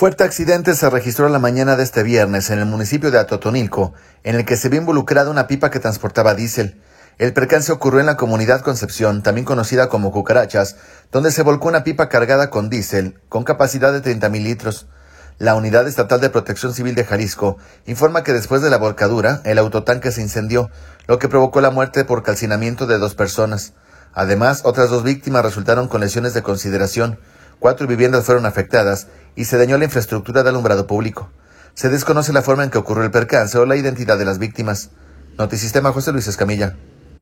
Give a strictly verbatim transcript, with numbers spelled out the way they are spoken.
Fuerte accidente se registró la mañana de este viernes en el municipio de Atotonilco, en el que se vio involucrada una pipa que transportaba diésel. El percance ocurrió en la comunidad Concepción, también conocida como Cucarachas, donde se volcó una pipa cargada con diésel, con capacidad de treinta mil litros. La Unidad Estatal de Protección Civil de Jalisco informa que después de la volcadura, el autotanque se incendió, lo que provocó la muerte por calcinamiento de dos personas. Además, otras dos víctimas resultaron con lesiones de consideración. Cuatro viviendas fueron afectadas y se dañó la infraestructura de alumbrado público. Se desconoce la forma en que ocurrió el percance o la identidad de las víctimas. Notisistema, José Luis Escamilla.